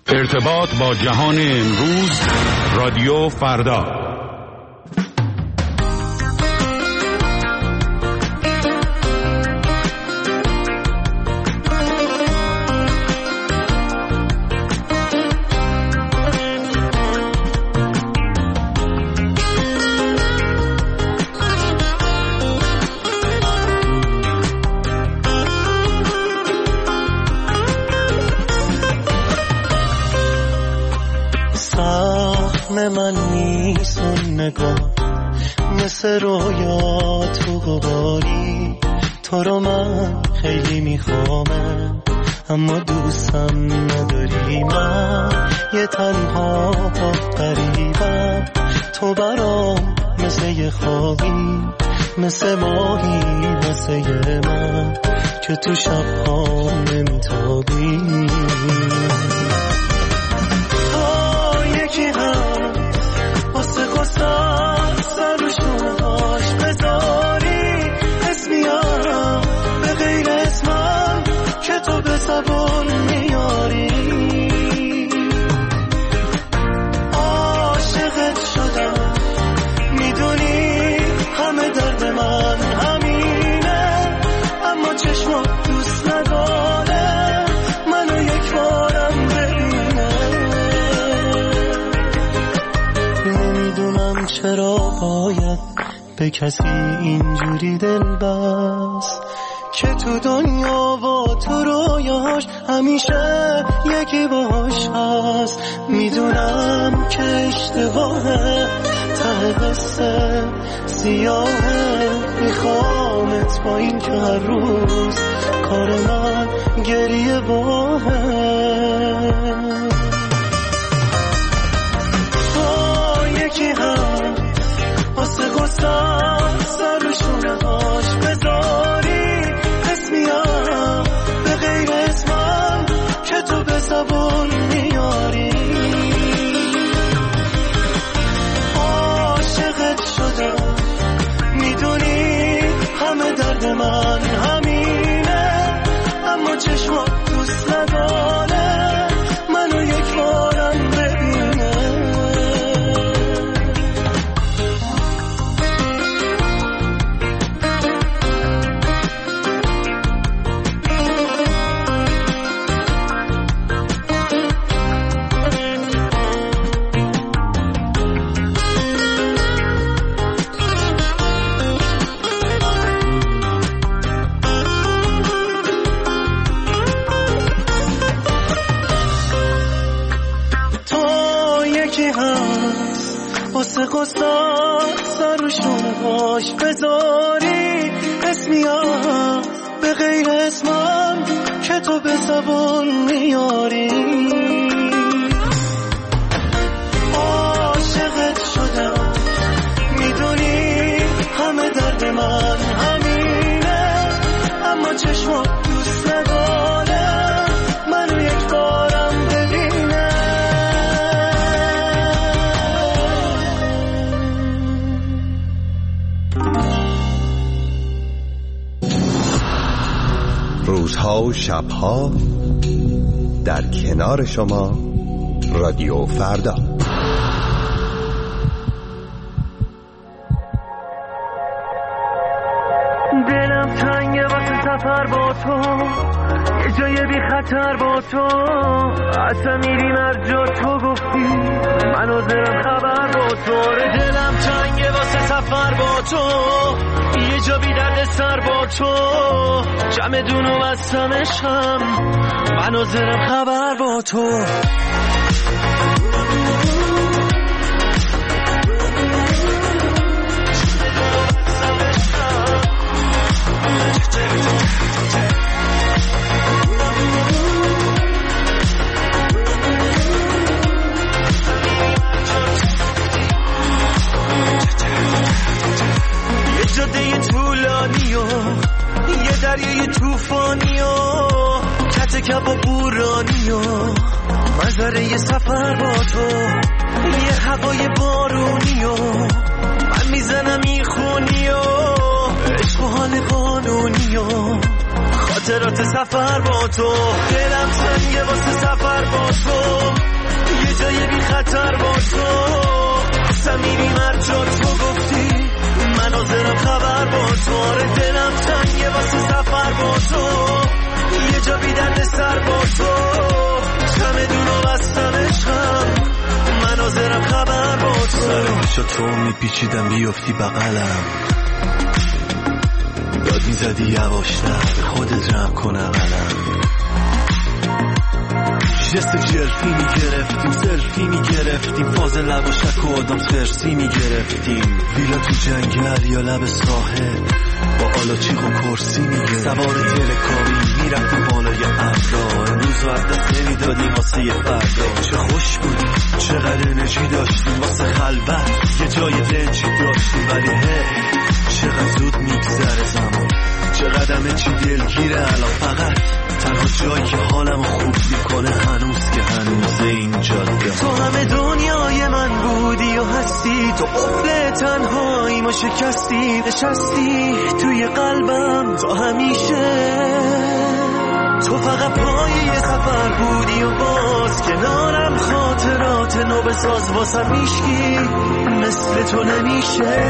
ارتباط با جهان امروز، رادیو فردا. من نیست اون نگاه مثل رویا تو غباری، تو رو من خیلی میخوامم اما دوستم نداری. من یه تنها غریبم، تو برام مثل یه خوابی، مثل ماهی واسه من که تو شبها نمیتابی. واسه قصد سر رو شونهاش بذاری، اسم میارم به غیر اسمم که تو به زبان میاری. عاشقت شدم میدونی همه درد من همینه، اما چشمات دوست نداره منو یک بارم ببینه. نمیدونم چرا باید به کسی اینجوری دل بست که تو دنیا و تو رویاش همیشه یکی باش هست. میدونم که اشتباهه، ته قصه سیاهه، میخوامت با این که هر روز کار من گریه باهه. یکی هم واسه قصد سر رو شونهاش بذاری، اسم میارم به غیر اسمم که تو به زبون میاری. عاشقت شدم میدونی همه درد من همینه، اما چشمات دوست نداره منو یک بارم ببینه. واسه قصد سر رو شونهاش بذاری، اسم میارم به غیر اسمم که تو به زبان میاری. عاشقت شدم میدونی همه درد من همینه، اما چشمات دوست نداره منو یک بارم ببینه. روزها و شبها در کنار شما، رادیو فردا. دلم تنگه واسه سفر با تو، یه جای بی خطر با تو، اصلا میریم هر جا تو گفتی من حاضرم خبر با تو. دلم تنگه واسه سفر با تو، یه جا بی درد سر با تو، جمع دونو بستم عشقم من حاضرم خبر با تو. یه جاده طولانی و یه دریای توفانی و کت کب و بورانی و منظره یه سفر با تو، یه هوای بارونی و من میزنم این خونی و عشق و حال قانونی و خاطرات سفر با تو. دلم تنگه واسه سفر با تو، مناظرم خبر با تو، آره دلم تنگه واسه سفر با تو، یه جا بیدرد سر با تو، چمدونو بستم عشقم، مناظرم خبر با تو. سر تو میپیچیدم بیفتی بغلم، داد میزدی یواشتر به خودت جمع کنه قلم، جست جلفی میگرفتیم، سلفی میگرفتیم، فاز لب و شک و آدم فرسی میگرفتیم، ویلا تو جنگل یا لب ساحل با آلاچیق و کرسی میگرفتیم، سوار تلکابی میرفتیم بالای ابرا، امروز و دست نمیدادیم واسه یه فردا، چه خوش بودیم چقدر انرژی داشتیم واسه خلوت، یه جای دنجی داشتیم، ولی چقدر زود میگذره زمان، چقدر همه چی دلگیره الان، فقط تنها جایی که حالمو خوب میکنه هنوز که هنوز این جاده. تو همه دنیای من بودی و هستی، تو قفل تنهایی ما شکستی، نشستی توی قلبم تا همیشه، تو فقط پای سفر بودی و باز کنارم خاطرات نو بساز، واسم میشکی مثل تو نمیشه،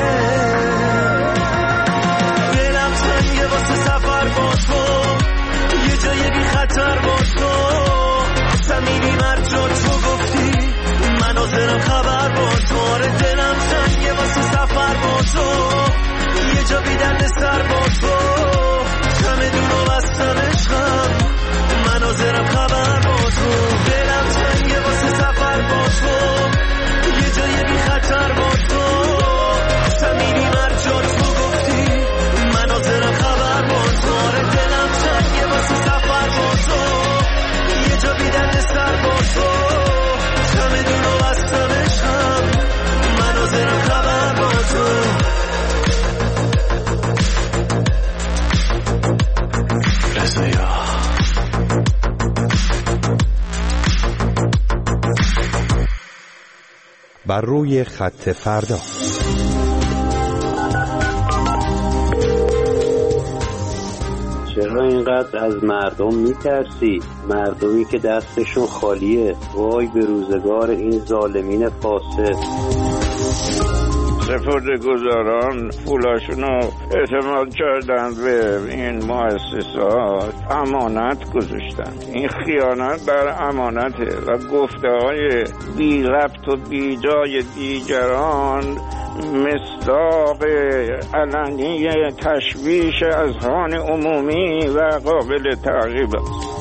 دلم تنگه واسه سفر با تو، یه جای بی خطر با تو، اصلا میریم هر جا تو گفتی، مناظرم خبر با تو، آره دلم تنگه واسه سفر با تو، یه جا بی درد سر با تو، چمدونو بستم عشقم، مناظرم خبر با تو، دلم تنگه واسه سفر با تو، یه جای بی خطر با تو، اصلا میریم هر جا تو گفتی، مناظرم خبر با تو، آره دلم تنگه واسه سفر با تو، یه جا بی درد سر با تو، چمدونو بستم عشقم، مناظرم خبر با تو. بر روی خط فردا. چرا اینقدر از مردم میترسی؟ مردمی که دستشون خالیه، وای به روزگار این ظالمین فاسد. سپرده‌گذاران پولاشونو اعتماد کردن به این مؤسسات، امانت گذاشتن. این خیانت بر امانته و گفته‌های بی ربط و بی جای دیگران مصداق علنی تشویش اذهان عمومی و قابل تعقیب است.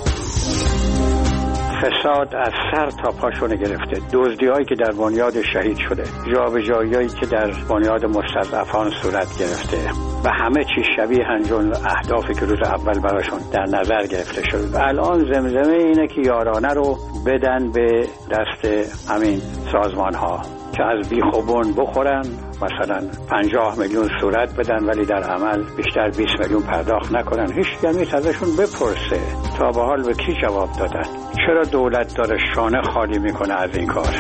فساد از سر تا پاشونه گرفته، دزدی‌هایی که در بنیاد شهید شده، جابجایی‌هایی که در بنیاد مستضعفان صورت گرفته و همه چی شبیه هنجون اهدافی که روز اول براشون در نظر گرفته شد. الان زمزمه اینه که یارانه رو بدن به دست همین سازمان‌ها که از بیخوبون بخورن، مثلا 50 میلیون صورت بدن ولی در عمل بیشتر 20 میلیون پرداخت نکنن. هیچ کسی ازشون بپرسه تا به حال به کی جواب دادن. چرا دولت داره شانه خالی میکنه از این کار؟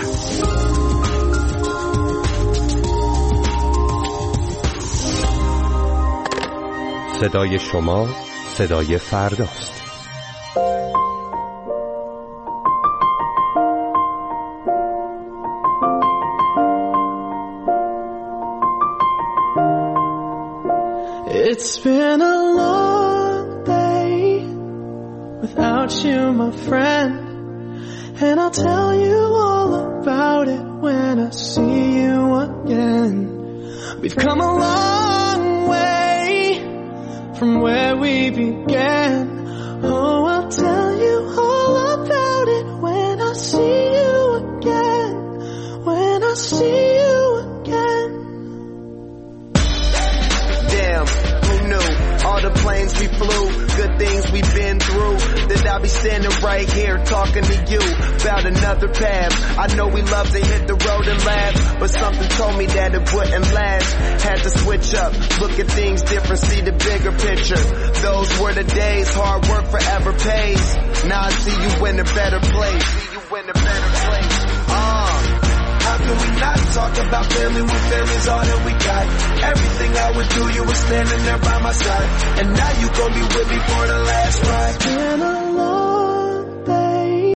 صدای شما صدای فرداست. It's been a long day without you, my friend, and I'll tell you all about it when I see you again. We've come a long way from where we began. Oh, I'll tell you all about it when I see you again, when I see you again. Damn, who knew? All the planes we flew, good things we've been through, that I'll be standing right here talking to you about another path. I know we love to hit the road and laugh, but something told me that it wouldn't last. Had to switch up, look at things different, see the bigger picture. Those were the days, hard work forever pays. Now I see you in a better place. See you in a better place. How can we not talk about family when family's all that we got? Everything I would do, you were standing there by my side, and now you gon' be with me for the last ride.